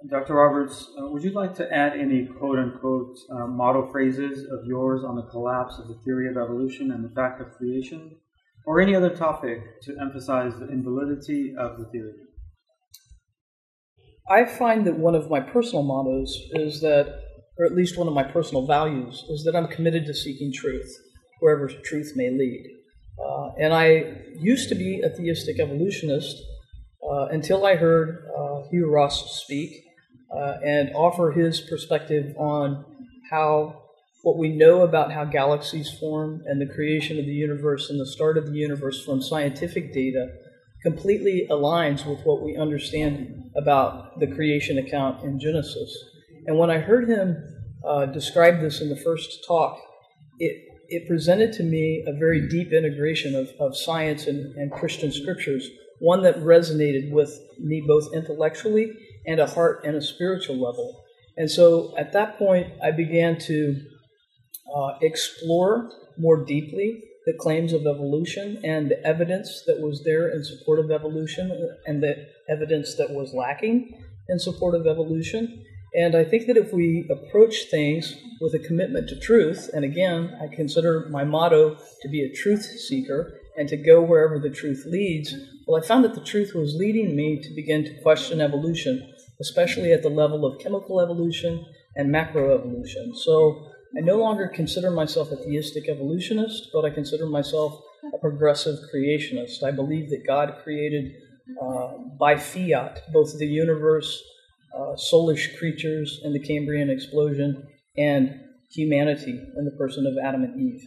Dr. Roberts, would you like to add any quote-unquote motto phrases of yours on the collapse of the theory of evolution and the fact of creation, or any other topic to emphasize the invalidity of the theory? I find that one of my personal mottos is that, or at least one of my personal values, is that I'm committed to seeking truth, wherever truth may lead. And I used to be a theistic evolutionist until I heard Hugh Ross speak and offer his perspective on how what we know about how galaxies form and the creation of the universe and the start of the universe from scientific data completely aligns with what we understand about the creation account in Genesis. And when I heard him describe this in the first talk, it presented to me a very deep integration of science and Christian scriptures, one that resonated with me both intellectually and a heart and a spiritual level. And so at that point, I began to explore more deeply the claims of evolution and the evidence that was there in support of evolution and the evidence that was lacking in support of evolution. And I think that if we approach things with a commitment to truth, and again, I consider my motto to be a truth seeker and to go wherever the truth leads, well, I found that the truth was leading me to begin to question evolution, especially at the level of chemical evolution and macroevolution. So I no longer consider myself a theistic evolutionist, but I consider myself a progressive creationist. I believe that God created by fiat both the universe, soulish creatures in the Cambrian explosion, and humanity in the person of Adam and Eve.